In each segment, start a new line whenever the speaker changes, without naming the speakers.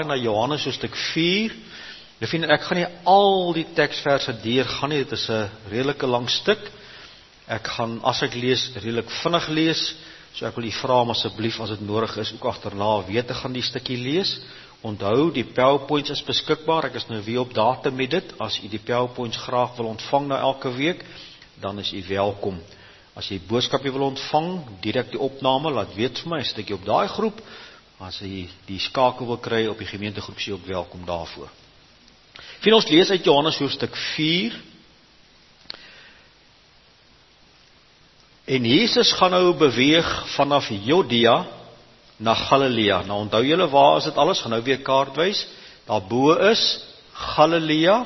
Na Johannes hoofstuk 4. Ek gaan nie al die teksverse deurgaan nie, dit is 'n redelike lang stuk. Ek gaan, as ek lees, redelik vinnig lees, so ek wil u vra om asseblief, as dit nodig is, ook agterna weer te gaan die stukkie lees. Onthou, die PowerPoints is beskikbaar, ek is nou weer op datum met dit. As u die PowerPoints graag wil ontvang na elke week, dan is u welkom. As jy boodskapie wil ontvang, direk die opname, laat weet vir my, stukkie op daai groep. As jy die skakel wil kry op die gemeentegroep, is jy ook welkom daarvoor. Vind ons lees uit Johannes hoofstuk 4. En Jesus gaan nou beweeg vanaf Judea na Galilea. Nou onthou julle, waar is dit alles? Gaan nou weer kaart wys. Daarbo is Galilea,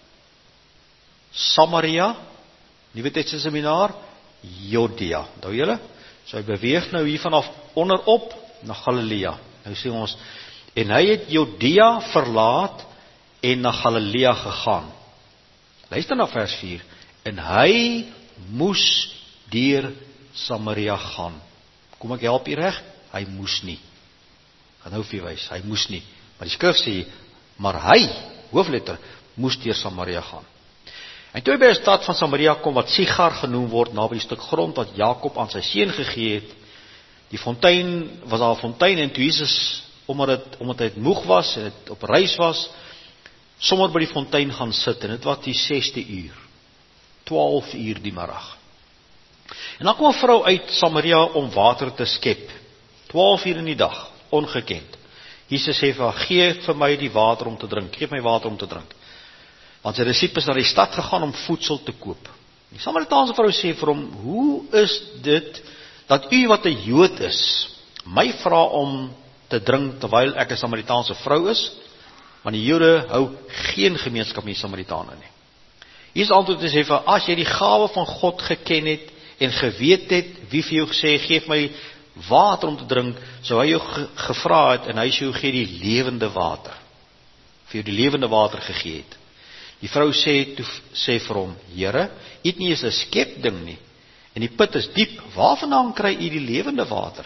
Samaria, Nuwe Testament seminar, Judea. Onthou julle? So hy beweeg nou hier vanaf onderop na Galilea. Nou sê ons, en hy het Judea verlaat en na Galilea gegaan. Luister na vers 4. En hy moes deur Samaria gaan. Kom ek help u reg? Hy moes nie. Gaan nou vir u wys, hy moes nie. Maar die skrif sê, maar hy, hoofletter, moes deur Samaria gaan. En toe hy by 'n stad van Samaria kom, wat Sigar genoem word, naby die stuk grond wat Jakob aan sy seun gegee het, die fontein, was daar 'n fontein, en toe Jesus, omdat hy moeg was, en het op reis was, sommer by die fontein gaan sit, en dit was die 6de uur, 12 uur die middag. En dan kom 'n vrou uit Samaria om water te skep, 12 uur in die dag, ongekend. Jesus sê vir haar, gee vir my die water om te drink, geef my water om te drink. Want sy disippels na die stad gegaan om voedsel te koop. Die Samaritaanse vrou sê vir hom, hoe is dit dat u wat 'n Jood is, my vra om te drink terwyl ek 'n Samaritaanse vrou is? Want die Jode hou geen gemeenskap met die Samaritane nie. Jesus antwoord en sê vir, as jy die gawe van God geken het en geweet het wie vir jou gesê, geef my water om te drink, sou hy jou gevra het en hy sou jou gee die lewende water. Vir jou die lewende water gegee het. Die vrou sê vir hom, Here, u het nie eens 'n skepding nie, en die put is diep, waarvandaan kry u die lewende water?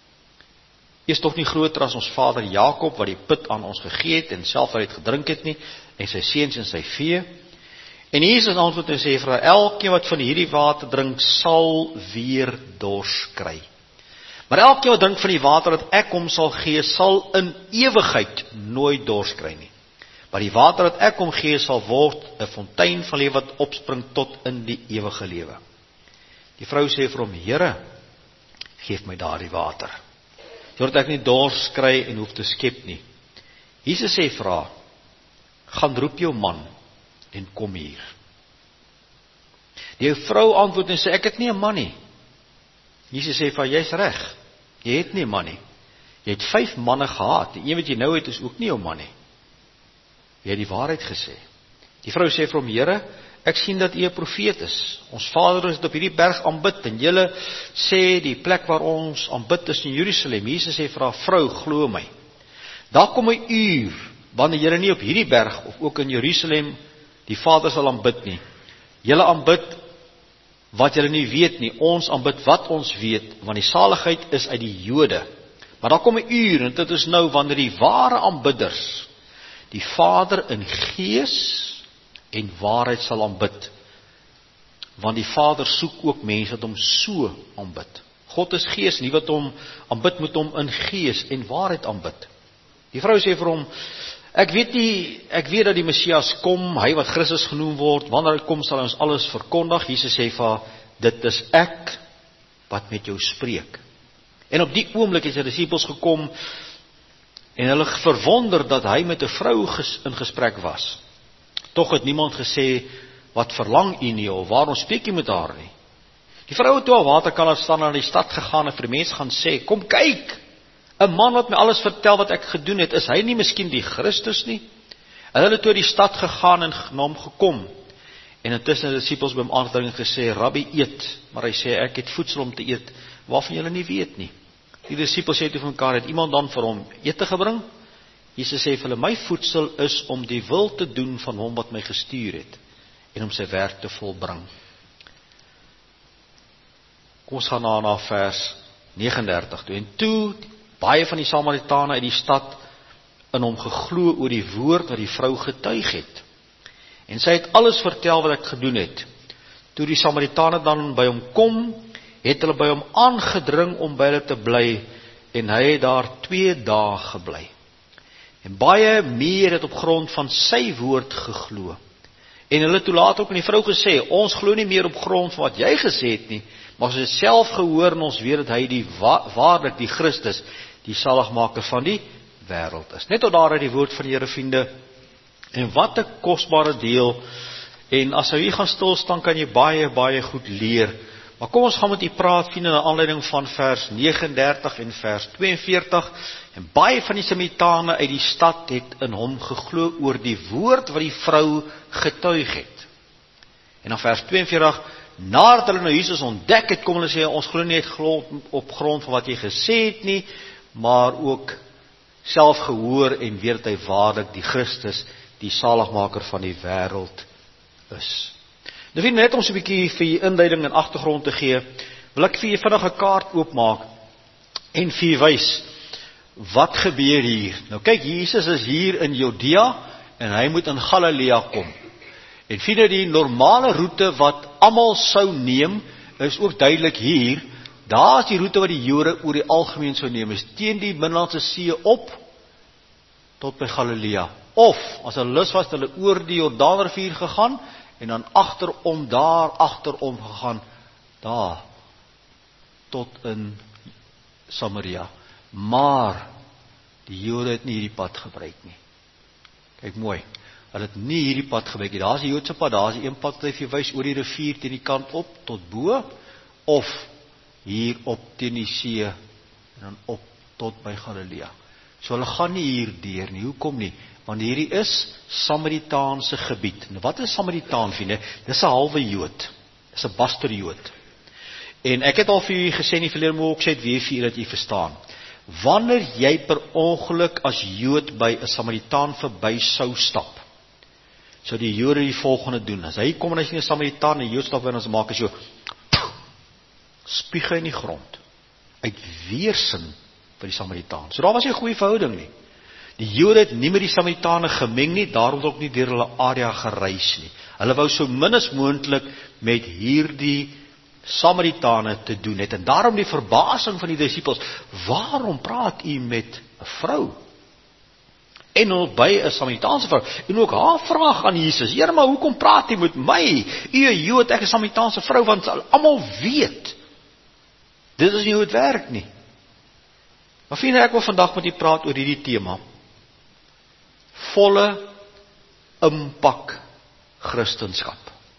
U is tog nie groter as ons vader Jakob, wat die put aan ons gegee het, en self uit gedrink het nie, en sy seuns en sy vee. En Jesus antwoord en sê vir haar, elkeen wat van hierdie water drink, sal weer dors kry. Maar elkeen wat drink van die water wat ek hom sal gee, sal in ewigheid nooit dors kry nie. Maar die water wat ek hom gee, sal word 'n fontein van lewe wat opspring tot in die ewige lewe. Die vrou sê vir hom, Here, geef my daardie water, sodat ek nie dors kry en hoef te skep nie. Jesus sê vir haar, gaan roep jou man en kom hier. Die vrou antwoord en sê, ek het nie 'n man nie. Jesus sê vir haar, jy's reg, jy het nie 'n man nie. Jy het 5 manne gehad, die een wat jy nou het is ook nie jou man nie. Jy het die waarheid gesê. Die vrou sê vir hom, Here, ek sien dat u 'n profeet is. Ons vader het op hierdie berg aanbid, en julle sê die plek waar ons aanbid is in Jerusalem. Jesus sê vir haar, vrou, glo my. Daar kom 'n uur, wanneer julle nie op hierdie berg, of ook in Jerusalem, die Vader sal aanbid nie. Julle aanbid wat julle nie weet nie, ons aanbid wat ons weet, want die saligheid is uit die Jode. Maar daar kom 'n uur, en dit is nou, wanneer die ware aanbidders die Vader in gees en waarheid sal aanbid. Want die Vader soek ook mense wat hom so aanbid. God is gees, nie wat hom aanbid moet hom in gees en waarheid aanbid. Die vrou sê vir hom, ek weet dat die Messias kom, hy wat Christus genoem word, wanneer hy kom sal ons alles verkondig. Jesus sê vir haar, dit is ek wat met jou spreek. En op die oomblik het sy disippels gekom, en hulle verwonder dat hy met 'n vrou in gesprek was. Tog het niemand gesê, wat verlang u nie, of waarom spreek u met haar nie. Die vrou het toe al waterkan laat staan, na die stad gegaan, en vir die mense gaan sê, kom kyk, 'n man wat my alles vertel wat ek gedoen het, is hy nie miskien die Christus nie? En hulle het toe die stad gegaan en na hom gekom, en intussen die disippels by hom aangedring en gesê, Rabbi, eet, maar hy sê, ek het voedsel om te eet, waarvan julle nie weet nie. Die disippels sê toe vir mekaar, het iemand dan vir hom ete gebring? Jesus sê vir hulle, my voedsel is om die wil te doen van hom wat my gestuur het, en om sy werk te volbring. Kom ons gaan na vers 39 toe. En toe baie van die Samaritane uit die stad in hom geglo oor die woord wat die vrou getuig het. En sy het alles vertel wat ek gedoen het. Toe die Samaritane dan by hom kom, het hulle by hom aangedring om by hulle te bly, en hy het daar 2 dae gebly. En baie meer het op grond van sy woord geglo. En hulle toe later ook aan die vrou gesê, ons glo nie meer op grond van wat jy gesê het nie, maar ons het self gehoor en ons weet dat hy die waarlik die Christus, die saligmaker van die wêreld is. Net tot daar uit die woord van die Here, vriende. En wat 'n kosbare deel. En as jy hier gaan stil staan, kan jy baie, baie goed leer. Maar kom ons gaan met u praat, vriende, na aanleiding van vers 39 en vers 42. En baie van die Samaritane uit die stad het in hom geglo oor die woord wat die vrou getuig het. En dan vers 42, nadat hulle nou Jesus ontdek het, kom hulle sê, ons glo nie op grond van wat jy gesê het nie, maar ook self gehoor en weet dat hy waarlik die Christus, die saligmaker van die wêreld is. Nou vriende, net om so 'n bietjie vir jy inleiding en agtergrond te gee, wil ek vir jy vinnig 'n kaart oopmaak en vir jy wys, wat gebeur hier? Nou kyk, Jesus is hier in Judea en hy moet in Galilea kom. En vriende, die normale roete wat almal sou neem, is ook duidelik hier. Daar is die roete wat die Jode oor die algemeen sou neem, is teen die Middellandse See op tot by Galilea. Of, as hulle lus was, hulle oor die Jordaanrivier gegaan en dan achterom gegaan, daar tot in Samaria. Maar die Jode het nie hierdie pad gebruik nie. Kyk mooi, hulle het nie hierdie pad gebruik nie. Daar is die Joodse pad, daar is die een pad wat hy vir wys oor die rivier teen die kant op tot bo, of hier op teen die see en dan op tot by Galilea. So hulle gaan nie hier deur nie. Hoekom nie? Want hierdie is Samaritaanse gebied. Nou wat is Samaritaan, vriende? Dis 'n halwe Jood. Dis 'n baster Jood. En ek het al vir julle gesê in die verlede, maar ook sê dit weer vir julle dat jy verstaan. Wanneer jy per ongeluk as Jood by 'n Samaritaan verby sou stap, sou die Jode die volgende doen. As hy kom en hy sien 'n Samaritaan en 'n Jood stap en ons maak hy so spieg hy in die grond uit weerstand vir die Samaritaan. So daar was nie 'n goeie verhouding nie. Die Jode het nie met die Samaritane gemeng nie, daarom het ook nie deur hulle area gereis nie. Hulle wou so min as moontlik met hierdie Samaritane te doen het. En daarom die verbasing van die disippels, waarom praat u met 'n vrou? En ook by 'n Samaritaanse vrou. En ook haar vraag aan Jesus, Here, maar hoekom praat u met my? U 'n Jood, ek 'n Samaritaanse vrou, want almal weet. Dit is nie hoe dit werk nie. Maar vriende, ek wil vandag met u praat oor hierdie tema. Volle impak Christendom.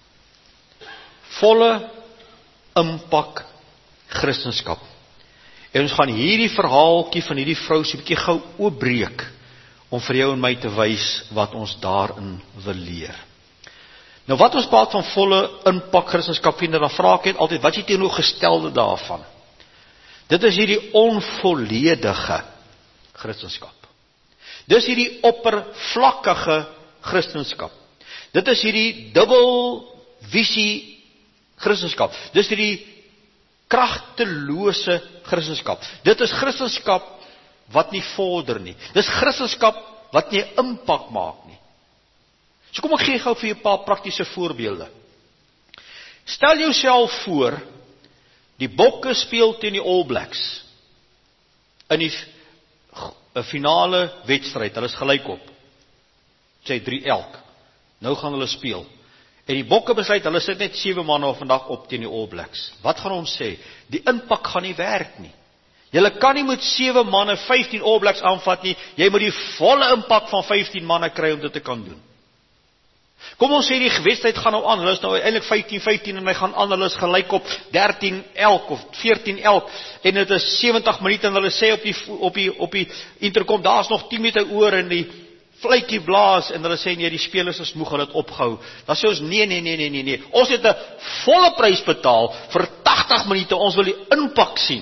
Volle impak Christendom. En ons gaan hierdie verhaaltjie van hierdie vrou so 'n bietjie gou oopbreek om vir jou en my te wys wat ons daarin wil leer. Nou wat ons praat van volle impak Christendom, vriende, dan vra ek net altyd, wat is die teenoorgestelde daarvan? Dit is hierdie onvolledige Christendom. Dis hierdie oppervlakkige Christendom. Dit is hierdie dubbelvisie Christendom. Dis hierdie kragtelose Christendom. Dit is Christendom wat nie vorder nie. Dis Christendom wat nie impak maak nie. So kom ek gee gou vir jou 'n paar praktiese voorbeelde. Stel jouself voor, die Bokke speel teen die All Blacks in die finale wedstryd. Hulle is gelyk op. Sê 3 elk. Nou gaan hulle speel. En die Bokke besluit, hulle sit net 7 manne vandag op teen die All Blacks. Wat gaan ons sê? Die impak gaan nie werk nie. Julle kan nie met 7 manne 15 All Blacks aanvat nie. Jy moet die volle impak van 15 manne kry om dit te kan doen. Kom ons sê die wedstryd gaan nou aan. Hulle is nou eintlik 15-15 en hy gaan aan. Hulle is gelyk op 13 elk of 14 elk. En dit is 70 minute en hulle sê op die interkom, daar's nog 10 minute oor en die fluitjie blaas en hulle sê nee, die spelers is moeg, hulle het opgehou. Dan sê ons nee. Ons het 'n volle prys betaal vir 80 minute. Ons wil die impak sien.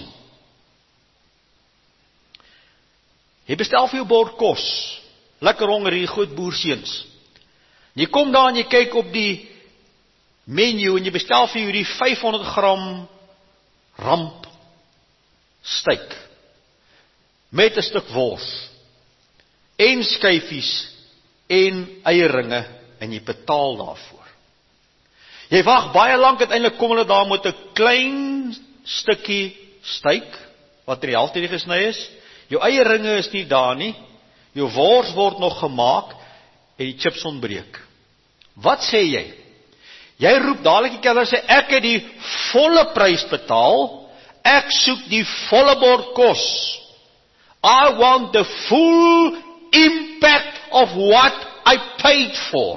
Jy bestel vir jou bord kos. Lekker honger, hier groot boerseuns. Jy kom daar en jy kyk op die menu en jy bestel vir jou die 500 gram ramp steak met 'n stuk wors. en skyfies, en eierringe, en jy betaal daarvoor. Jy wag baie lank, uiteindelik kom hulle daar met 'n klein stukkie steak, wat in die helfte nie gesny is, jou eierringe is nie daar nie, jou wors word nog gemaak, en die chips ontbreek. Wat sê jy? Jy roep dadelik die kelner sê, ek het die volle prys betaal, ek soek die volle bord kos. I want the full impact of what I paid for.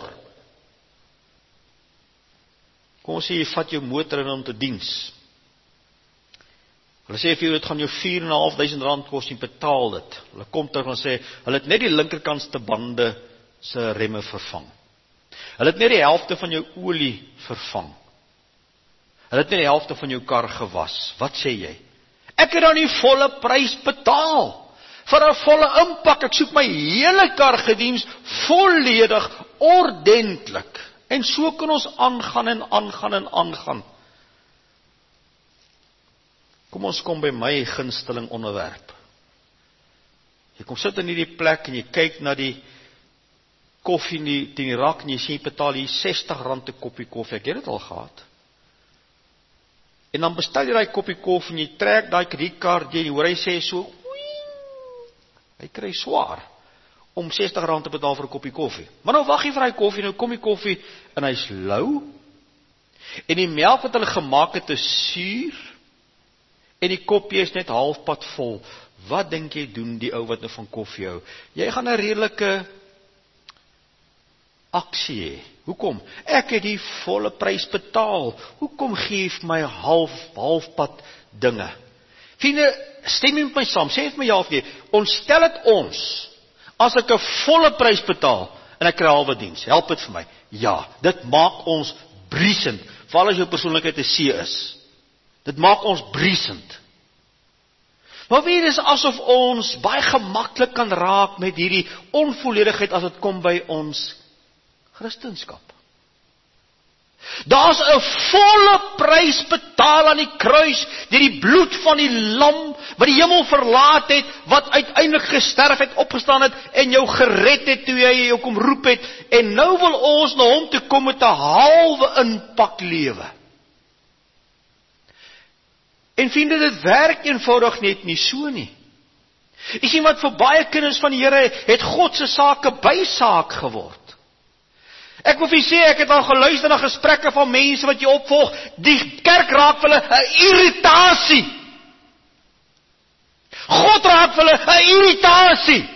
Kom ons sê, jy vat jou motor in om te diens. Hulle sê vir jou, dit gaan jou R4.500 kos, jy betaal dit. Hulle kom terug en sê, hulle het net die linkerkantste bande se remme vervang. Hulle het net die helfte van jou olie vervang. Hulle het net die helfte van jou kar gewas. Wat sê jy? Ek het dan die volle prys betaal. Vir 'n volle impak, ek soek my hele kar gediens, volledig, ordentlik. En so kan ons aangaan en aangaan en aangaan. Kom ons kom by my gunsteling onderwerp. Jy kom sit in hierdie plek en jy kyk na die koffie teen die rak en jy sien jy betaal hier R60 'n koppie koffie. Ek het dit al gehad. En dan bestel jy daai koppie koffie en jy trek daai kredietkaart deur en hoor hy sê so, hy kry swaar om R60 te betaal vir 'n koppie koffie. Maar nou wag jy vir daai koffie, nou kom die koffie en hy's lou. En die melk wat hulle gemaak het is suur. En die koppie is net halfpad vol. Wat dink jy doen die ou wat nou van koffie hou? Jy gaan 'n redelike aksie hê. Hoekom? Ek het die volle prys betaal. Hoekom gee jy vir my halfpad dinge? Vriende, stem met my saam, sê vir my ja of nee. Ontstel dit ons, as ek 'n volle prys betaal, en ek kry halwe diens, help dit vir my? Ja, dit maak ons briesend, veral as jou persoonlikheid 'n C is. Dit maak ons briesend. Maar weet jy, dis asof ons baie gemaklik kan raak met hierdie onvolledigheid as dit kom by ons Christendom. Daar's 'n volle prys betaal aan die kruis, deur die bloed van die lam, wat die hemel verlaat het, wat uiteindelik gesterf het, opgestaan het, en jou gered het, toe jy jou kom roep het, en nou wil ons na hom toe kom met 'n halwe impak lewe. En vriende, dit werk eenvoudig net nie so nie. Jy sien wat vir baie kinders van die Here het God se sake bysaak geword. Ek wil vir julle sê, ek het al geluister na gesprekke van mense wat jy opvolg, die kerk raak vir hulle 'n irritasie. God raak vir hulle 'n irritasie.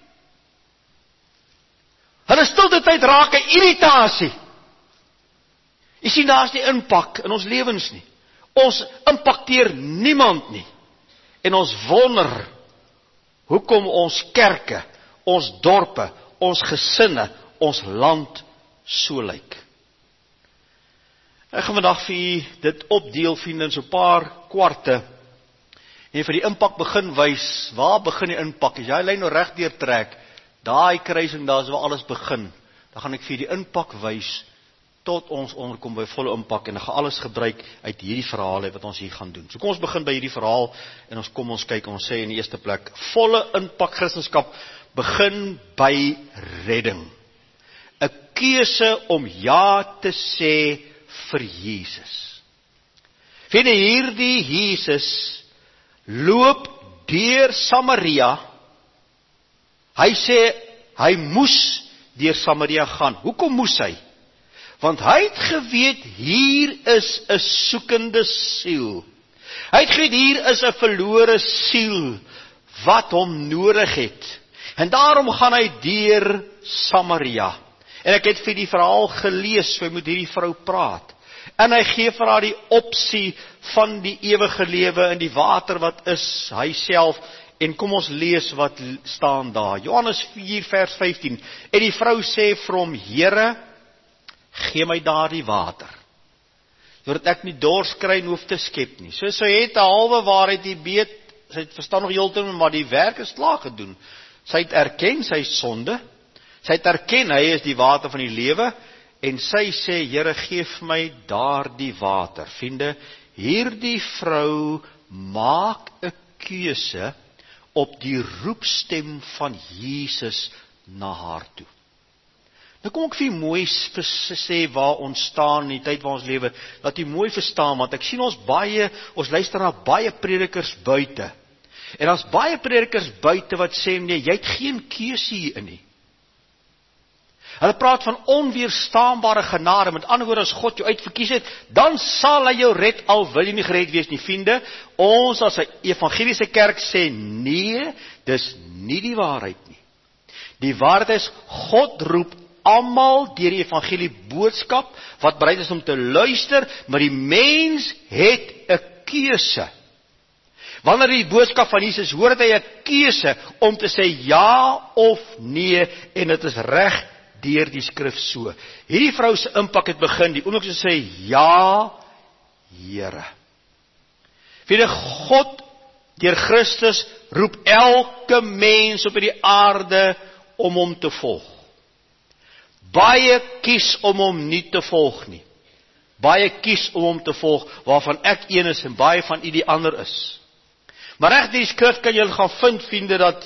Hulle stilte tyd raak 'n irritasie. Jy sien, daar's nie impak in ons lewens nie. Ons impakteer niemand nie. En ons wonder hoekom ons kerke, ons dorpe, ons gesinne, ons land so lyk. Ek gaan vandag vir u dit opdeel, vriende, in so 'n paar kwarte. En vir die impak begin wys, waar begin die impak? As jy lyn nou reg deur trek, daai kruising, daar is waar alles begin. Dan gaan ek vir die impak wys tot ons onderkom by volle impak, en ek gaan alles gebruik uit hierdie verhale wat ons hier gaan doen. So kom ons begin by hierdie verhaal en ons kyk, ons sê in die eerste plek, volle impak Christendom begin by redding. 'n Keuse om ja te sê vir Jesus. Vriende, hierdie Jesus loop deur Samaria. Hy sê hy moes deur Samaria gaan. Hoekom moes hy? Want hy het geweet hier is 'n soekende siel. Hy het geweet hier is 'n verlore siel wat hom nodig het. En daarom gaan hy deur Samaria. En ek het vir die verhaal gelees, so hy moet hierdie vrou praat. En hy gee vir haar die opsie van die ewige lewe in die water wat is hy self. En kom ons lees wat staan daar. Johannes 4 vers 15. En die vrou sê vir hom, Here, gee my daardie water, sodat ek nie dors kry en hoef te skep nie. So sy het 'n halwe waarheid die weet, sy het verstaan nog heeltemal, maar die werk is klaar gedoen. Sy het erken sy sonde, sy het erken hy is die water van die lewe, en sy sê, Here, gee vir my daardie water. Vriende, hierdie vrou maak 'n keuse op die roepstem van Jesus na haar toe. Nou kom ek vir mooi sê waar ons staan in die tyd waar ons lewe, dat jy mooi verstaan, want ek sien ons luister na baie predikers buite. En daar's baie predikers buite wat sê, nee, jy het geen keuse hierin nie. Hulle praat van onweerstaanbare genade, met ander woorde, as God jou uitverkies het, dan sal hy jou red, al wil jy nie gered wees nie, vriende. Ons as 'n evangeliese kerk sê, nee, dis nie die waarheid nie. Die waarheid is, God roep almal deur die evangelie boodskap, wat bereid is om te luister, maar die mens het 'n keuse. Wanneer die boodskap van Jesus hoor, het hy 'n keuse om te sê ja of nee, en dit is reg deur die skrif so. Hierdie vrou se impak het begin, die oomblik sy sê, ja, Here. Vriende, God, deur Christus, roep elke mens op die aarde om hom te volg. Baie kies om hom nie te volg nie. Baie kies om hom te volg, waarvan ek een is en baie van u die ander is. Maar reg die skrif kan julle gaan vind, vriende, dat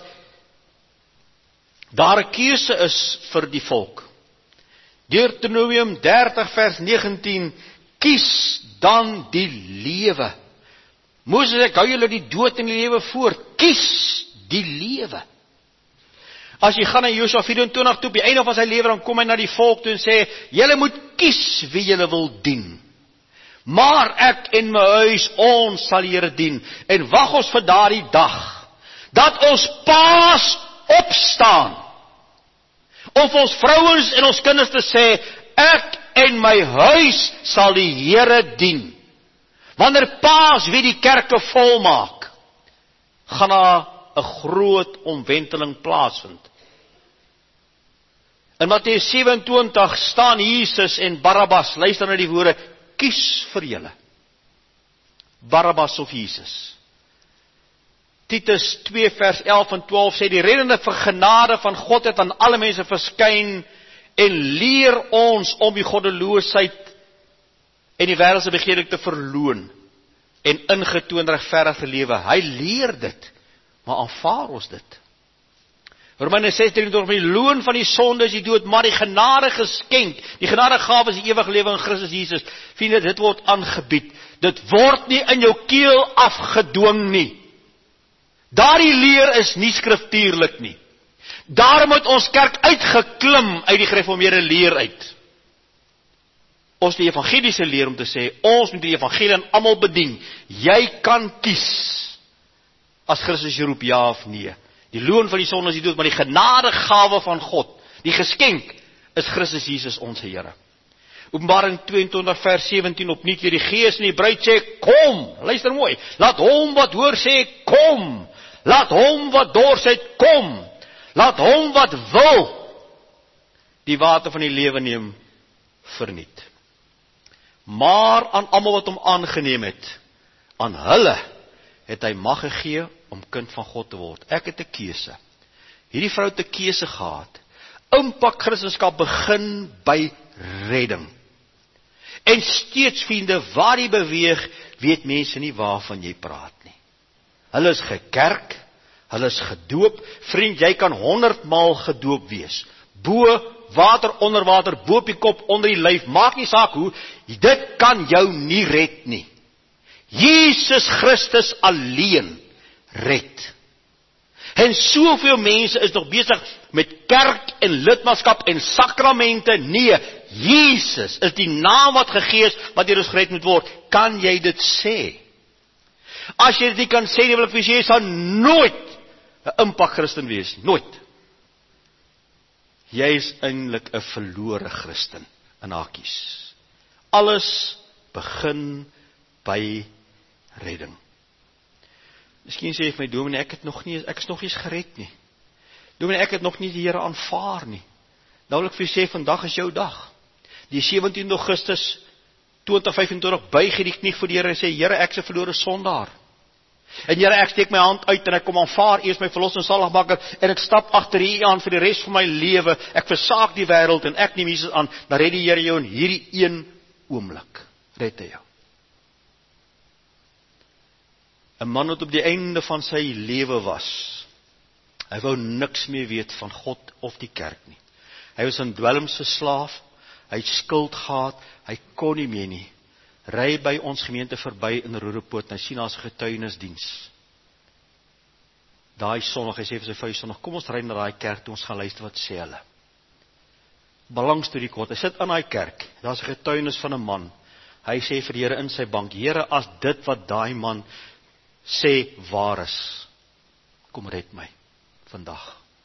daar 'n keuse is vir die volk. Deuteronomium 30 vers 19, kies dan die lewe. Moses, ek hou julle die dood en die lewe voor, kies die lewe. As jy gaan na Josua 24 toe, op die einde van sy lewe, dan kom hy na die volk toe en sê, julle moet kies wie julle wil dien. Maar ek en my huis, ons sal die Here dien. En wag ons vir daardie dag, dat ons paas opstaan, om vir ons vrouens en ons kinders te sê, ek en my huis sal die Here dien. Wanneer paas wie die kerke volmaak, gaan daar 'n groot omwenteling plaasvind. In Matteus 27 staan Jesus en Barabbas, luister na die woorde, kies vir julle. Barabbas of Jesus. Titus 2 vers 11 en 12 sê, die reddende genade van God het aan alle mense verskyn, en leer ons om die goddeloosheid en die wêreldse begeerlik te verloon, en ingetoon regverdige lewe. Hy leer dit, maar aanvaar ons dit? Romeine 6:23, die loon van die sonde is die dood, maar die genade geskenk, die genadegawe is die ewige lewe in Christus Jesus. Vriende, dit word aangebied. Dit word nie in jou keel afgedwing nie. Daardie leer is nie skriftuurlik nie. Daarom het ons kerk uitgeklim uit die gereformeerde leer uit. Ons die evangeliese leer om te sê, ons moet die evangelie aan almal bedien. Jy kan kies, as Christus jou roep, ja of nee. Die loon van die sonde is die dood, maar die genadegawe van God, die geskenk, is Christus Jesus ons Here. Openbaring 22 vers 17 opnuut weer, die Gees en die bruid sê, kom, luister mooi, laat hom wat hoor sê, kom, laat hom wat dors het, kom, laat hom wat wil, die water van die lewe neem, verniet. Maar aan almal wat hom aangeneem het, aan hulle het hy mag gegee om kind van God te word. Ek het 'n keuse. Hierdie vrou het 'n keuse gehad. Impak Christendom begin by redding. En steeds, vriende, waar jy beweeg, weet mense nie waarvan jy praat nie. Hulle is gekerk, hulle is gedoop. Vriend, jy kan 100 maal gedoop wees. Bo water, onder water, bo op die kop, onder die lyf, maak nie saak hoe, dit kan jou nie red nie. Jesus Christus alleen red. En soveel mense is nog besig met kerk en lidmaatskap en sakramente. Nee, Jesus is die naam wat gegee is, wat deur ons gered moet word. Kan jy dit sê? As jy dit nie kan sê, wil ek vir jy sal nooit 'n impak Christen wees. Nooit. Jy is eintlik 'n verlore Christen in hakies. Alles begin by redding. Miskien sê jy vir my, Dominee, ek is nog nie eens gered nie. Dominee, ek het nog nie die Here aanvaar nie. Nou wil ek vir jy sê, vandag is jou dag. Die 17 Augustus 2025 buig jy die knie voor die Here en sê, Here, ek is 'n verlore sondaar. En Here, ek steek my hand uit en ek kom aanvaar eers my verlosser en saligmaker en ek stap agter U aan vir die res van my lewe. Ek versaak die wêreld en ek neem Jesus aan. Dan red die Here jou in hierdie een oomblik. Red hy jou. 'n man wat op die einde van sy lewe was. Hy wou niks meer weet van God of die kerk nie. Hy was in dwelms verslaaf, hy het skuld gehad, hy kon nie meer nie. Ry by ons gemeente verby in Roodepoort, en hy sien daar's 'n getuienisdiens. Daai Sondag, hy sê vir sy vrou Sondag, kom ons ry na daai kerk toe, ons gaan luister wat sê hulle. Belangstorie kort, hy sit aan daai kerk, daar's 'n getuienis van 'n man. Hy sê vir die Here in sy bank, Here, as dit wat daai man sê waar is, kom red my vandag.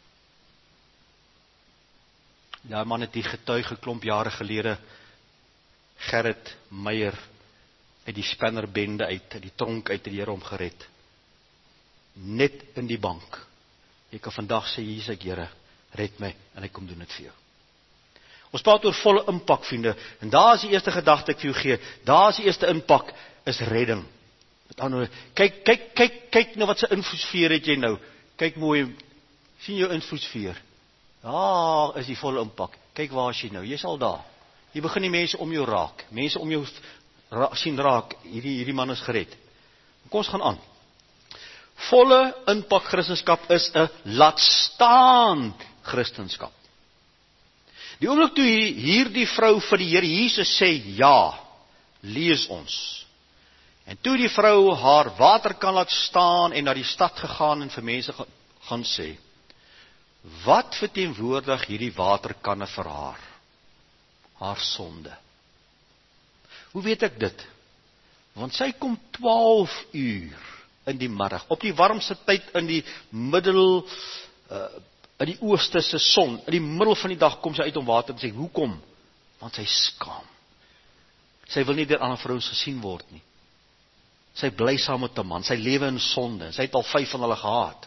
Daai man het die getuig geklomp jare gelede, Gerrit Meyer uit die spannerbende uit die tronk uit, die Here hom gered. Net in die bank. Jy kan vandag sê, Jesus ek Here, red my, en hy kom doen dit vir jou. Ons praat oor volle impak, vriende, en daar is die eerste gedagte ek vir jou gee, daar is die eerste impak, is redding. Kyk nou wat sy invloedsfeer het jy nou, kyk mooi, sien jou invloedsfeer, daar is die volle impak, kyk waar is jy nou, jy is al daar, jy begin die mense om jou raak, mense om jou sien raak, hierdie man is gered. Kom ons gaan aan. Volle impak Christenskap is 'n laat staan Christenskap. Die oomblik toe hierdie vrou vir die Here Jesus sê ja, lees ons. En toe die vrou haar waterkan laat staan en na die stad gegaan en vir mense gaan sê, wat verteenwoordig hierdie waterkanne vir haar? Haar sonde. Hoe weet ek dit? Want sy kom 12 uur in die middag, op die warmste tyd in die middel, in die ooste se son, in die middel van die dag kom sy uit om water te sê, hoekom? Want sy skaam. Sy wil nie deur ander vrouens gesien word nie. Sy bly saam met 'n man, sy lewe in sonde, sy het al 5 van hulle gehad.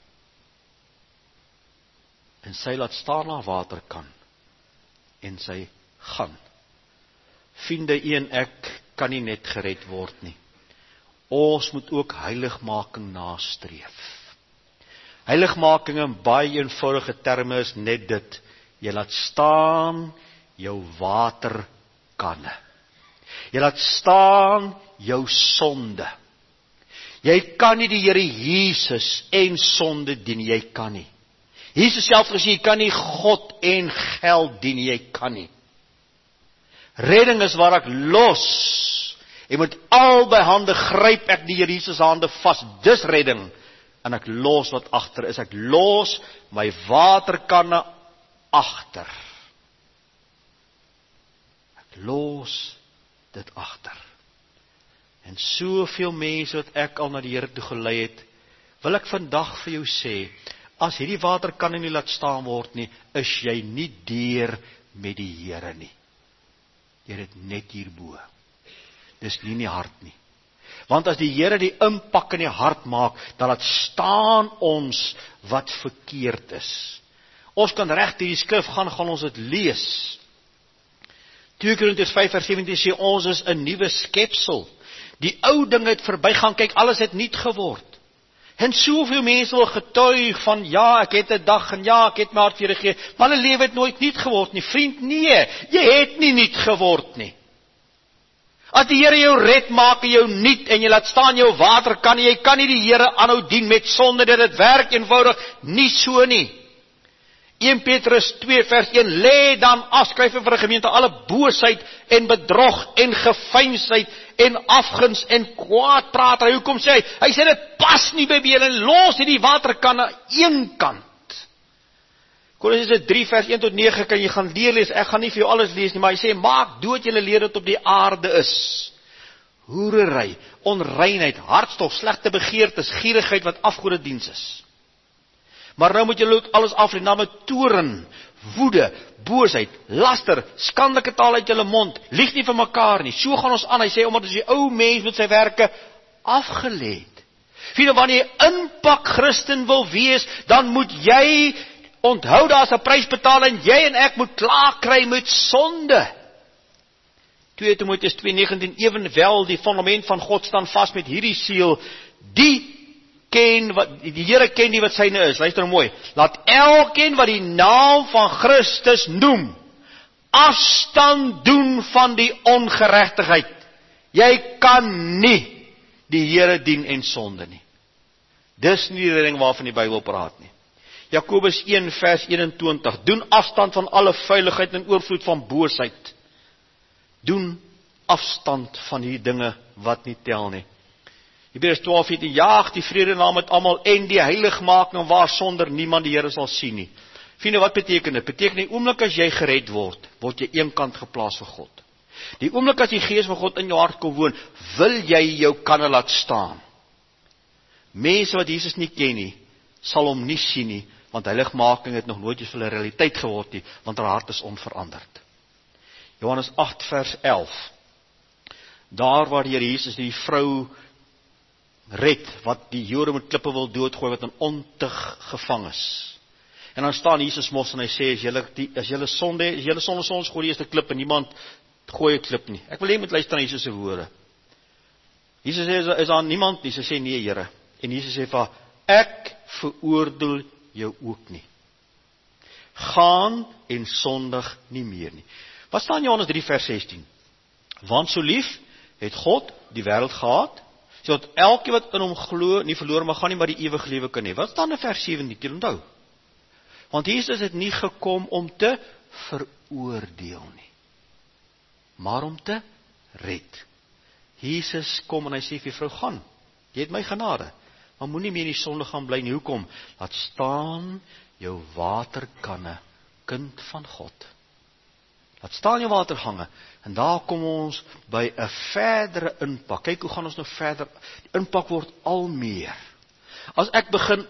En sy laat staan na waterkan, en sy gaan. Vriende, u en ek kan nie net gered word nie. Ons moet ook heiligmaking nastreef. Heiligmaking in baie eenvoudige terme is net dit, jy laat staan jou waterkanne. Jy laat staan jou sonde. Jy kan nie die Here Jesus en sonde dien, jy kan nie. Jesus self gesê, jy kan nie God en geld dien, jy kan nie. Redding is waar ek los, en met albei hande gryp ek die Here Jesus hande vas, dis redding, en ek los wat agter is, ek los my waterkanne agter. Ek los dit agter. En soveel mense wat ek al na die Here toe gelei het, wil ek vandag vir jou sê, as hierdie waterkanne nie laat staan word nie, is jy nie deur met die Here nie. Jy het net hierbo. Dis nie in die hart nie. Want as die Here die impak in die hart maak, dan laat staan ons wat verkeerd is. Ons kan reg die skrif gaan ons dit lees. 2 Korintiërs 5:17 sê, ons is 'n nuwe skepsel. Die ou ding het verbygaan, kyk, alles het nuut geword. En soveel mense wil getuig van, ja, ek het 'n dag, en ja, ek het my hart vir Here gegee, maar hulle lewe het nooit nuut geword nie. Vriend, nee, jy het nie nuut geword nie. As die Here jou red, maak jou nuut, en jy laat staan jou waterkanne, jy kan nie die Here aanhou dien met sonde, dit werk eenvoudig nie so nie. 1 Petrus 2 vers 1, lê dan afskryf vir 'n gemeente alle boosheid en bedrog en geveinsheid en afguns en kwaadpraat. Hoekom sê hy sê dit pas nie by julle, los hierdie waterkanne een kant. Kolossense 3 vers 1 tot 9 kan jy gaan lees, ek gaan nie vir jou alles lees nie, maar hy sê, maak dood julle leer wat op die aarde is. Hoerery, onreinheid, hartstof, slegte begeertes, gierigheid wat afgodediens is. Maar nou moet julle ook alles aflê, namelijk toorn, woede, boosheid, laster, skandelike taal uit julle mond, lieg nie vir mekaar nie. So gaan ons aan, hy sê, omdat as die ou mens met sy werke afgeleid. Vriende, wanneer jy impak Christen wil wees, dan moet jy onthou daar is 'n prys betaal, en jy en ek moet klaar kry met sonde. 2 Timoteus 2:19, ewenwel die fundament van God staan vas met hierdie seël, die Here ken die wat syne is. Luister nou mooi. Laat elkeen wat die naam van Christus noem, afstand doen van die ongeregtigheid. Jy kan nie die Here dien en sonde nie. Dis nie die redding waarvan die Bybel praat nie. Jakobus 1 vers 21, doen afstand van alle vuiligheid en oorvloed van boosheid. Doen afstand van die dinge wat nie tel nie. Hebreërs 12:14, jaag die vrede na met almal en die heiligmaking waar sonder niemand die Here sal sien nie. Vriende, wat beteken dit? Beteken die oomblik as jy gered word, word jy eenkant geplaas vir God. Die oomblik as die Gees van God in jou hart kom woon, wil jy jou kanne laat staan. Mense wat Jesus nie ken nie, sal hom nie sien nie, want heiligmaking het nog nooit vir hulle realiteit geword nie, want hulle hart is onveranderd. Johannes 8 vers 11. Daar waar die Here Jesus die vrou red, wat die Jode met klippe wil doodgooi, wat in ontug gevang is. En dan staan Jesus mos en hy sê, as julle sonde gooi die eerste klip en niemand gooi 'n klip nie. Ek wil hê jy moet luister na Jesus se woorde. Jesus sê, is daar niemand nie? Sy sê, nee Here. En Jesus sê vir haar, ek veroordeel jou ook nie. Gaan en sondig nie meer nie. Wat staan Johannes 3 vers 16? Want so lief het God die wêreld gehad, sodat elkeen wat in hom glo nie verlore mag gaan nie, maar die ewige lewe kan hê. Wat staan in vers 17? Onthou. Want Jesus het nie gekom om te veroordeel nie, maar om te red. Jesus kom en hy sê vir vrou, gaan, jy het my genade, maar moenie meer in die sonde gaan bly nie. Hoekom? Laat staan jou waterkanne, kind van God. Laat staan jou watergange, en daar kom ons by 'n verdere impak. Kyk, hoe gaan ons nou verder? Die impak word al meer. As ek begin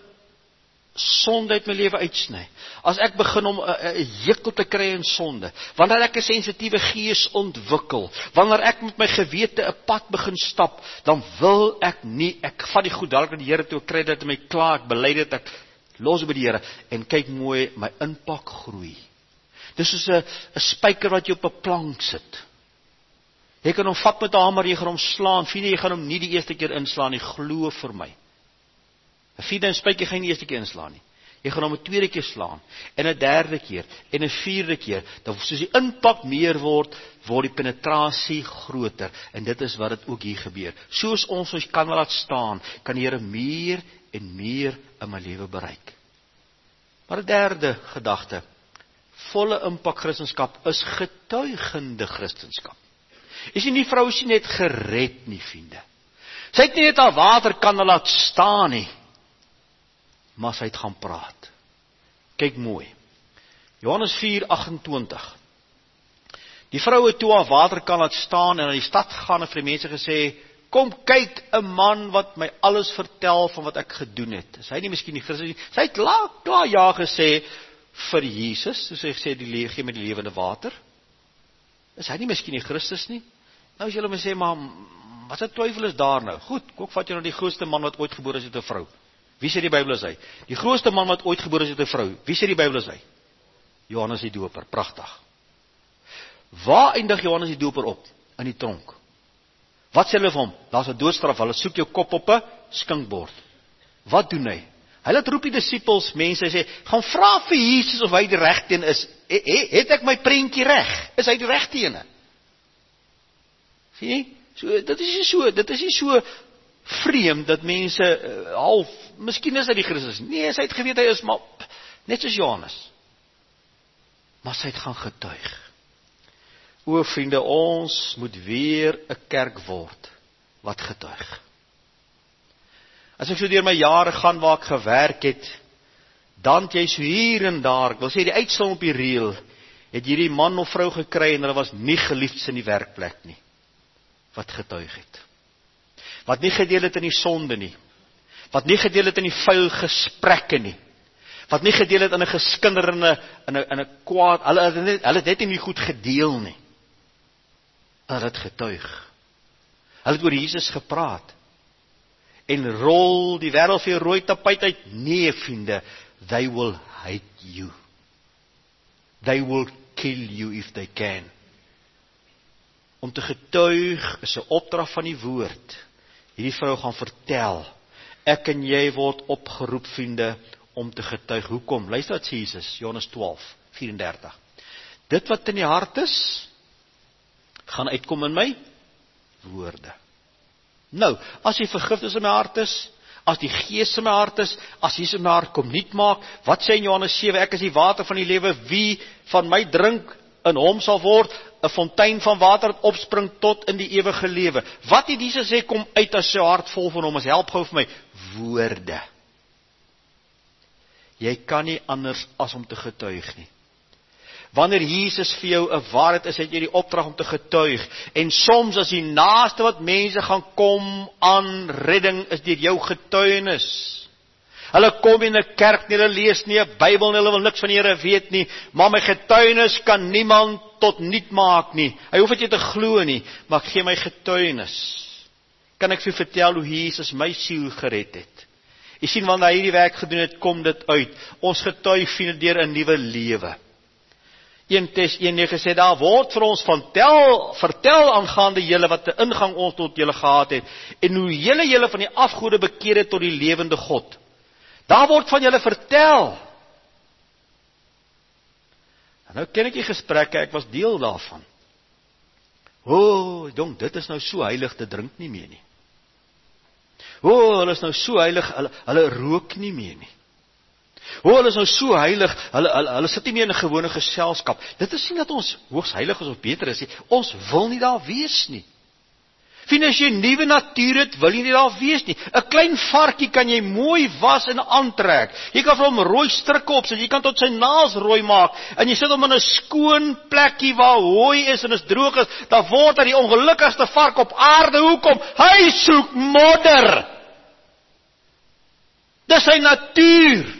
sonde uit my lewe uitsny, as ek begin om 'n hekel te kry in sonde, wanneer ek 'n sensitiewe gees ontwikkel, wanneer ek met my gewete 'n pad begin stap, dan wil ek nie, ek vat die goed dadelik na die Here toe, ek kry dit in my klaar, ek bely dit, ek los by die Here, en kyk mooi, my impak groei. Dis soos 'n spyker wat jy op 'n plank sit. Jy kan hom vat met 'n hamer, jy gaan hom slaan, jy gaan hom nie die eerste keer inslaan nie, glo vir my. 'n 4de spyker gaan jy nie die eerste keer inslaan nie. Jy gaan hom 'n tweede keer slaan, en 'n derde keer, en 'n vierde keer. Dan soos die impak meer word, word die penetrasie groter, en dit is wat dit ook hier gebeur. Soos ons kan laat staan, kan die Here meer en meer in my lewe bereik. Maar 'n derde gedagte, volle impak Christendom is getuigende Christendom. Is nie vrou is nie net gered nie, vriende. Sy het nie net haar waterkanne laat staan nie, maar sy het gaan praat. Kyk mooi. Johannes 4:28. Die vrou het toe haar waterkan laat staan en na die stad gegaan en vir die mense gesê, kom kyk 'n man wat my alles vertel van wat ek gedoen het. Is hy nie miskien die Christus nie? Sy het klaar ja gesê vir Jesus, soos hy gesê, gee my die lewende water. Is hy nie miskien die Christus nie? Nou as julle my sê, maar wat 'n twyfel is daar nou? Goed, kom vat jy nou die grootste man wat ooit gebore is uit 'n vrou. Wie sê die Bybel is hy? Die grootste man wat ooit gebore is uit 'n vrou. Wie sê die Bybel is hy? Johannes die Doper, pragtig. Waar eindig Johannes die Doper op? In die tronk. Wat sê hulle vir hom? Daar's 'n doodstraf, hulle soek jou kop op 'n skinkbord. Wat doen hy? Hy laat roep die disippels, mense, hy sê, gaan vra vir Jesus of hy die regte een is. Het ek my prentjie reg? Is hy die regte een? Sien jy? So, dit is nie so vreemd dat mense half, miskien is hy die Christus. Nee, sy het geweet hy is, maar net soos Johannes. Maar sy het gaan getuig. O vriende, ons moet weer 'n kerk word wat getuig. As ek so deur my jare gaan waar ek gewerk het, dan het jy so hier en daar, ek wil sê die uitslaan op die reël, het hierdie man of vrou gekry en hulle was nie geliefdes in die werkplek nie, wat getuig het. Wat nie gedeel het in die sonde nie, wat nie gedeel het in die vuil gesprekke nie, wat nie gedeel het in 'n geskinderende, in 'n kwaad, hulle het net nie goed gedeel nie. Hulle het getuig. Hulle het oor Jesus gepraat. En rol die wêreld vir rooi tapuit uit. Nee, vriende, they will hate you. They will kill you if they can. Om te getuig is 'n opdrag van die woord. Hierdie vrou gaan vertel. Ek en jy word opgeroep, vriende, om te getuig. Hoekom? Luister wat sê Jesus, Johannes 12:34. Dit wat in die hart is, gaan uitkom in my woorde. Nou, as die vergifnis in my hart is, as die Gees in my hart is, as Jesus in my hart kom nuut maak, wat sê in Johannes 7, ek is die water van die lewe, wie van my drink, in hom sal word 'n fontein van water wat opspring tot in die ewige lewe. Wat het Jesus sê, kom uit as jou hart vol van hom, as help gou vir my, woorde. Jy kan nie anders as om te getuig nie. Wanneer Jesus vir jou 'n waarheid is, het jy die opdrag om te getuig. En soms as die naaste wat mense gaan kom aan redding is deur jou getuienis. Hulle kom in 'n kerk nie, hulle lees nie 'n Bybel nie, hulle wil niks van die Here weet nie, maar my getuienis kan niemand tot nuut maak nie. Hy hoef dit jy te glo nie, maar ek gee my getuienis. Kan ek vir vertel hoe Jesus my siel gered het? Jy sien, wanneer hy hierdie werk gedoen het, kom dit uit. Ons getuig vind deur 'n nuwe lewe. 1 Tes 1:9 sê, daar word vir ons vertel aangaande julle wat 'n ingang ons tot julle gehad het, en hoe julle van die afgode bekeer het tot die lewende God. Daar word van julle vertel. En nou ken ek die gesprekke, ek was deel daarvan. Jong, dit is nou so heilig, te drink nie meer nie. Hulle is nou so heilig, hulle rook nie meer nie. Hulle is nou so heilig, hulle sit nie meer in 'n gewone geselskap. Dit is nie dat ons hoogs heilig is of beter is nie. Ons wil nie daar wees nie. Vind as jy nuwe natuur het, wil jy nie daar wees nie. 'n Klein varkie kan jy mooi was en aantrek. Jy kan vir hom rooi strikke opsit, jy kan tot sy naels rooi maak, en jy sit hom in 'n skoon plekkie waar hooi is en is droog is, dan word hy die ongelukkigste vark op aarde. Hoekom? Hy soek modder. Dis sy natuur.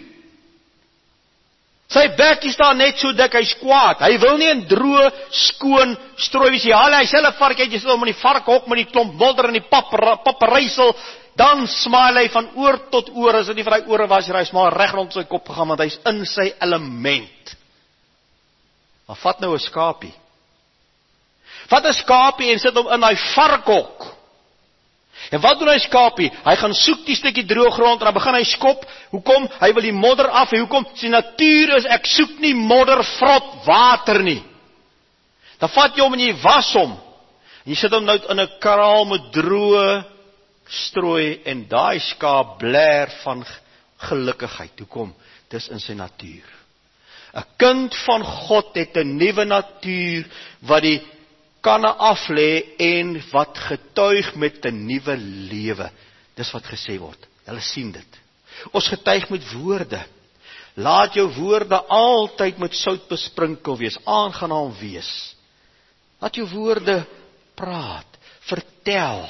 Sy bekkie staan net so dik, hy's kwaad. Hy wil nie in droë, skoon strooi wees. Hy sê 'n varkie, jy sit hom in die varkhok met die klomp modder en die paprysel, dan smaal hy van oor tot oor, as dit nie vir hy ore was, hy smaal reg rond sy kop gegaan, want hy's in sy element. Maar vat nou 'n skapie. Vat 'n skapie en sit hom in hy varkhok. En wat doen hy skapie? Hy gaan soek die stukkie droë grond en dan begin hy skop. Hoekom? Hy wil die modder af. Hoekom? Sy natuur is, ek soek nie modder, vrot, water nie. Dan vat jy hom en jy was hom. En jy sit hom nou in 'n kraal met droë strooi en daai skaap blær van gelukkigheid. Hoekom? Dis in sy natuur. 'n Kind van God het 'n nuwe natuur wat die kanne aflê en wat getuig met 'n nuwe lewe. Dis wat gesê word. Hulle sien dit. Ons getuig met woorde. Laat jou woorde altyd met sout besprinkel wees, aangenaam wees. Laat jou woorde praat, vertel.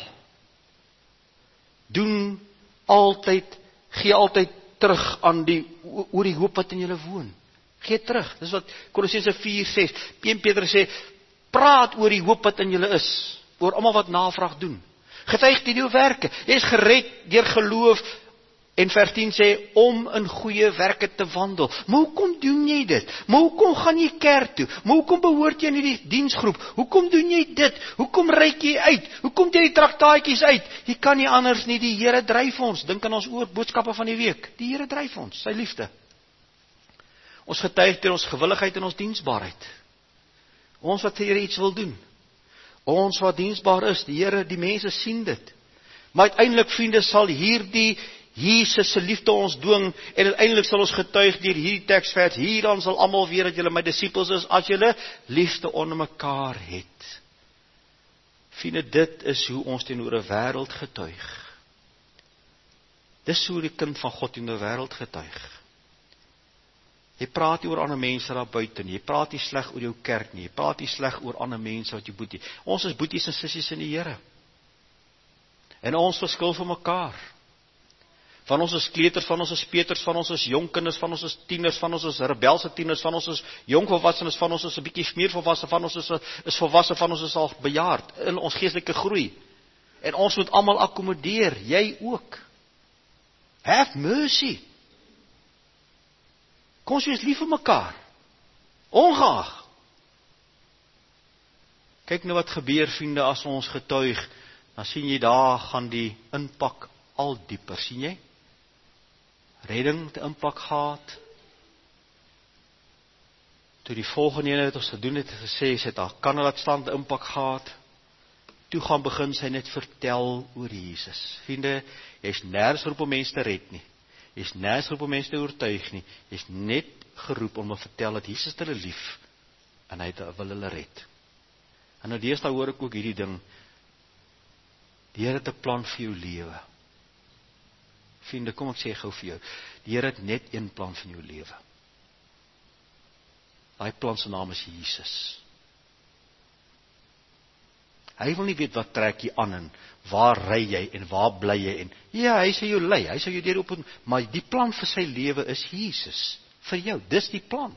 Doen altyd, gee altyd terug aan oor die hoop wat in julle woon. Gee terug. Dis wat Kolossense 4:6. Petrus sê, praat oor die hoop wat in julle is, oor almal wat navraag doen. Getuig die nuwe werke. Jy is gered deur geloof, en vers 10 sê, om in goeie werke te wandel. Maar hoekom doen jy dit? Maar hoekom gaan jy kerk toe? Maar hoekom behoort jy in die diensgroep? Hoekom doen jy dit? Hoekom reik jy uit? Hoekom jy die traktaatjies uit? Jy kan nie anders nie, die Here dryf ons. Dink aan ons boodskappe van die week. Die Here dryf ons, sy liefde. Ons getuig deur ons gewilligheid en ons diensbaarheid. Ons wat vir Here iets wil doen. Ons wat diensbaar is, die Here, die mense sien dit. Maar uiteindelik, vriende, sal hierdie Jesus se liefde ons dwing, en uiteindelik sal ons getuig deur hierdie teksvers, hierdan sal almal weet dat julle my disippels is, as julle liefde onder mekaar het. Vriende, dit is hoe ons teenoor 'n wêreld getuig. Dis hoe die kind van God teenoor 'n wêreld getuig. Jy praat nie oor ander mense daar buite nie. Jy praat nie sleg oor jou kerk nie. Jy praat nie sleg oor ander mense wat jy boetie. Ons is boeties en sissies in die Here. En ons verskil van mekaar. Van ons is kleuters, van ons is peters, van ons is jong kinders, van ons is tieners, van ons is rebelse tieners, van ons is jong volwassenes, van ons is 'n bietjie meer volwasse, van ons is volwasse, van ons is al bejaard in ons geestelike groei. En ons moet almal akkommodeer, jy ook. Have mercy. Kom ons wees lief vir mekaar. Ongeag. Kyk nou wat gebeur, vriende, as ons getuig. Dan sien jy, daar gaan die impak al dieper, sien jy? Redding te impak gehad. Toe die volgende ene wat ons gedoen het, gesê, sy het haar kanne laat staan te impak gehad. toe gaan begin sy net vertel oor Jesus. Vriende, jy is nergens geroep om mense te red nie. Jy is nergens geroep om mense te oortuig nie. Jy is net geroep om te vertel dat Jesus hulle lief en hy wil hulle red. En nou deesdae hoor ek ook hierdie ding, die Here het 'n plan vir jou lewe. Vriende, kom ek sê gou vir jou, die Here het net een plan vir jou lewe. Daai plan se naam is Jesus. Hy wil nie weet wat trek jy aan en waar ry jy en waar bly jy en ja, hy sê jou lei, hy sê jou deur op, maar die plan vir sy lewe is Jesus vir jou. Dis die plan.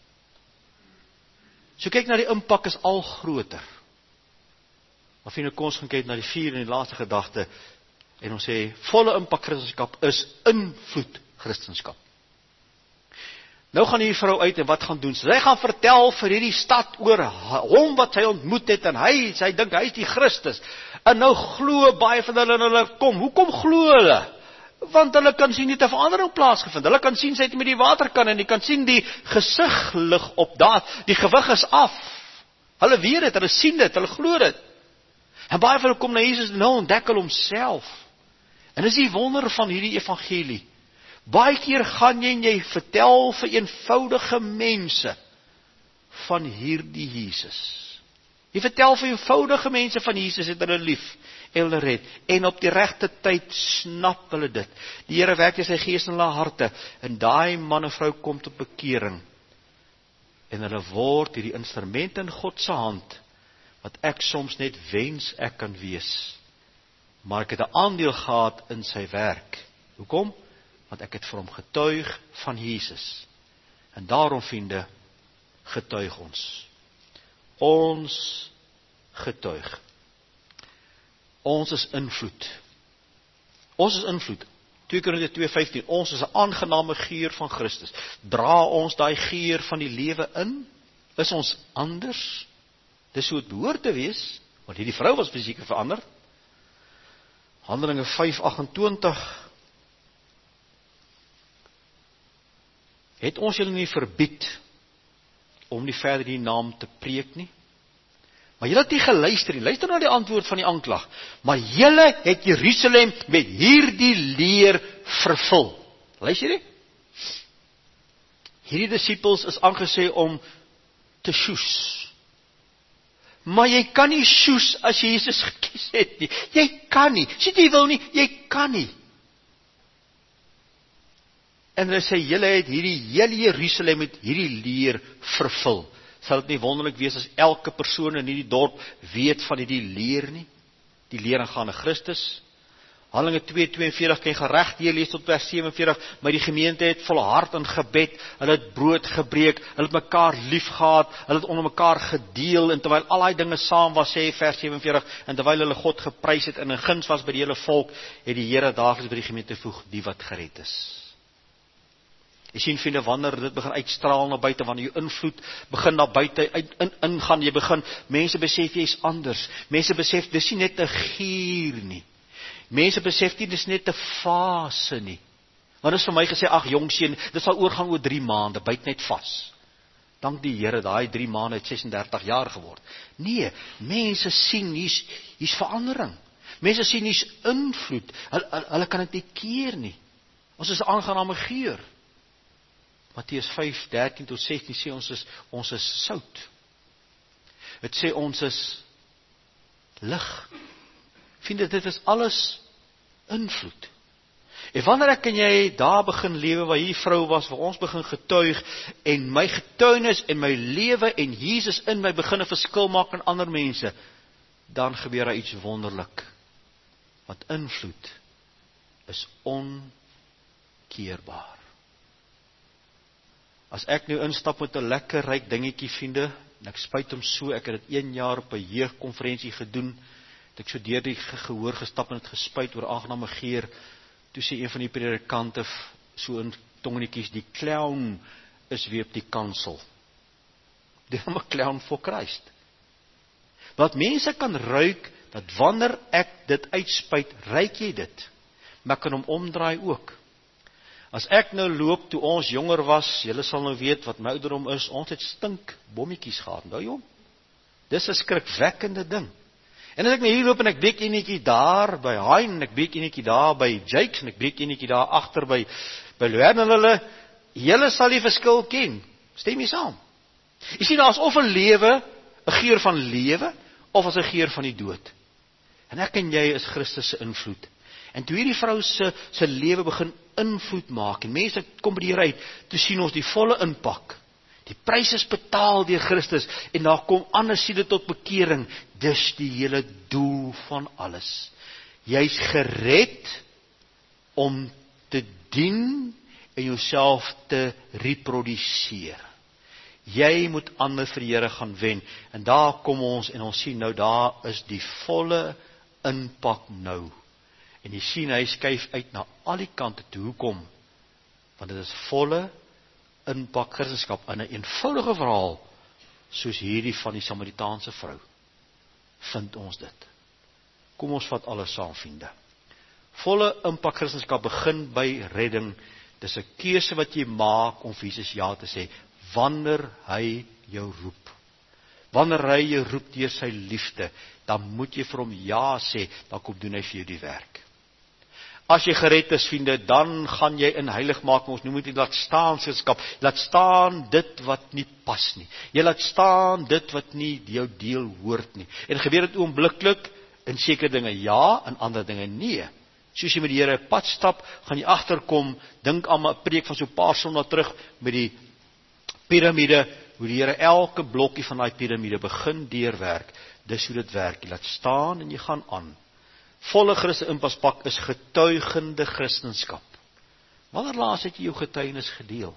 So kyk na die impak is al groter. Maar vriende, kom ons gaan kyk na die 4 en die laaste gedagte en ons sê volle impak Christendom is invloed Christendom. Nou gaan hierdie vrou uit en wat gaan doen? Sy gaan vertel vir hierdie stad oor hom wat sy ontmoet het en sy dink hy is die Christus. En nou glo baie van hulle en hulle kom. Hoekom glo hulle? Want hulle kan sien dit 'n verandering plaasgevind. Hulle kan sien sy het met die water kan en jy kan sien die gesig lig op daar. Die gewig is af. Hulle weet dit, hulle sien dit, hulle glo dit. En baie van hulle kom na Jesus en nou ontdek hulle homself. En dis die wonder van hierdie evangelie. Baie keer gaan jy en jy vertel vir eenvoudige mense van hierdie Jesus. Jy vertel vir eenvoudige mense van Jesus het hulle lief en hulle red. En op die regte tyd snap hulle dit. Die Here werk in sy gees in hulle harte en daai man en vrou kom tot bekering. En hulle word hierdie instrument in God se hand wat ek soms net wens ek kan wees. Maar ek het 'n aandeel gehad in sy werk. Hoekom? Want ek het vir hom getuig van Jesus. En daarom, vriende, getuig ons. Ons getuig. Ons is invloed. Ons is invloed. 2 Korintiërs 2:15. Ons is 'n aangename geur van Christus. Dra ons daai geur van die lewe in? Is ons anders? Dis hoe dit behoort te wees, want hierdie vrou was fisiek verander. Handelinge 5:28. Het ons julle nie verbied om nie verder die naam te preek nie? Maar julle het nie geluister nie. Luister na die antwoord van die aanklag. Maar julle het Jerusalem met hierdie leer vervul. Luister jy? Hierdie disippels is aangesê om te sjoes. Maar jy kan nie sjoes as jy Jesus gekies het nie. Jy kan nie. Sê jy wil nie, jy kan nie. En hulle sê, julle het hierdie hele Jerusalem met hierdie leer vervul. Sal dit nie wonderlik wees as elke persoon in hierdie dorp weet van hierdie leer nie? Die leer aangaande Christus. Handelinge 2:42 kan jy gereg lees tot vers 47, maar die gemeente het volhard in gebed, hulle het brood gebreek, hulle het mekaar lief gehad, hulle het onder mekaar gedeel, en terwyl al die dinge saam was, sê vers 47, en terwyl hulle God geprys het en in guns was by die hele volk, het die Here daagliks by die gemeente voeg, die wat gered is. Jy sien, vriende, wanneer dit begin uitstraal na buite, wanneer jou invloed begin na buite ingaan, jy begin, mense besef jy is anders, mense besef, dis nie net 'n gier nie, mense besef nie, dis net 'n fase nie, want is vir my gesê, ag jong seun, dit sal oorgaan oor 3 maande, byt net vas, dank die Here, daai 3 maande het 36 jaar geword, nee, mense sien, hier's verandering, mense sien hier's invloed, hulle kan dit nie keer nie, ons is 'n aangename geur. Matteus 5:13-16 sê ons is sout. Het sê ons is lig. Vriende, dit is alles invloed. En wanneer ek en jy daar begin lewe waar hierdie vrou was, waar ons begin getuig en my getuienis en my lewe en Jesus in my begin 'n verskil maak aan ander mense, dan gebeur daar iets wonderlik. Want invloed is onkeerbaar. As ek nou instap met 'n lekker ryk dingetjie, vriende, en ek spuit hom so, ek het dit 1 jaar op 'n jeugkonferensie gedoen, het ek so deur die gehoor gestap en het gespuit oor aangename geur, toe sê een van die predikante so in tongenetjies, die clown is weer op die kansel. Dis 'n clown vir Christ. Want mense kan ruik, dat wanneer ek dit uitspuit, ruik jy dit, maar kan hom omdraai ook. As ek nou loop, toe ons jonger was, julle sal nou weet wat my ouderdom is, ons het stink bommetjies gehad, nou jong. Dis 'n skrikwekkende ding. En as ek nou hier loop en ek breek enetjie daar by Hein, en ek breek enetjie daar by Jakes, en ek breek enetjie daar agter by Luan en hulle, julle sal die verskil ken. Stem jy saam? Jy sien, daar is of 'n lewe, 'n geur van lewe, of as 'n geur van die dood. En ek en jy is Christus se invloed. En toe hierdie vrou se lewe begin invloed maak, en mense kom by die Here uit, toe sien ons die volle impak. Die prys is betaal deur Christus, en daar kom ander siele tot bekering. Dis die hele doel van alles. Jy's gered om te dien en jouself te reproduseer. Jy moet ander vir die Here gaan wen. En daar kom ons en ons sien nou, daar is die volle impak nou. En jy sien, hy skuif uit na al die kante toe. Hoekom? Want dit is volle impak Christendom in 'n eenvoudige verhaal, soos hierdie van die Samaritaanse vrou. Vind ons dit. Kom ons vat alles saam, vriende. Volle impak Christendom begin by redding. Dis 'n keuse wat jy maak om vir Jesus ja te sê, wanneer hy jou roep. Wanneer hy jou roep deur sy liefde, dan moet jy vir hom ja sê, dan kom doen hy vir jou die werk. As jy gered is, vriende, dan gaan jy in heiligmaking, ons noem dit laat staan Christendom, laat staan dit wat nie pas nie. Jy laat staan dit wat nie jou deel hoort nie. En gebeur dit oombliklik, in sekere dinge ja, in ander dinge nee. Soos jy met die Here pad stap, gaan jy agterkom, dink aan 'n preek van so 'n paar sondae terug, met die piramide, hoe die Here elke blokkie van daai piramide begin deurwerk. Dis hoe dit werk, jy laat staan en jy gaan aan. Volle Christus inpaspak is getuigende Christendom. Wanneer laas het jy jou getuienis gedeel?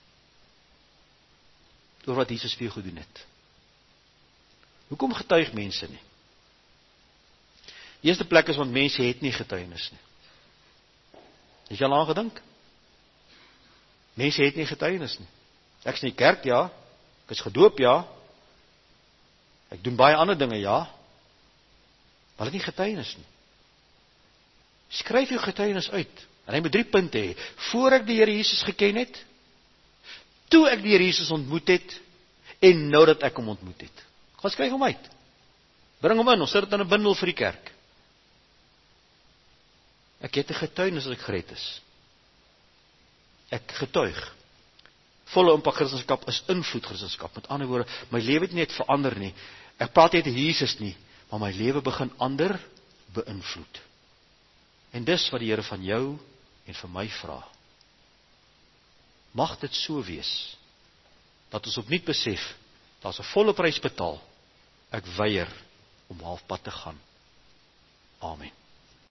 Oor wat Jesus vir jou gedoen het. Hoekom getuig mense nie? Die eerste plek is want mense het nie getuienis nie. Het jy al aan gedink? Mense het nie getuienis nie. Ek is in die kerk, ja. Ek is gedoop, ja. Ek doen baie ander dinge, ja. Maar het nie getuienis nie. Skryf jou getuienis uit. En hy moet 3 punte hê. Voor ek die Here Jesus geken het, toe ek die Here Jesus ontmoet het, en nou dat ek hom ontmoet het. Gaan skryf hom uit. Bring hom in, ons sit dit in 'n bundel vir die kerk. Ek het 'n getuienis as ek gered is. Ek getuig. Volle impak Christendom is invloed Christendom. Met ander woorde, my lewe het nie net verander nie. Ek praat nie uit Jesus nie, maar my lewe begin ander beïnvloed. En dis wat die Here van jou en van my vra. Mag dit so wees, dat ons opnuut besef, daar's 'n volle prys betaal. Ek weier om halfpad te gaan. Amen.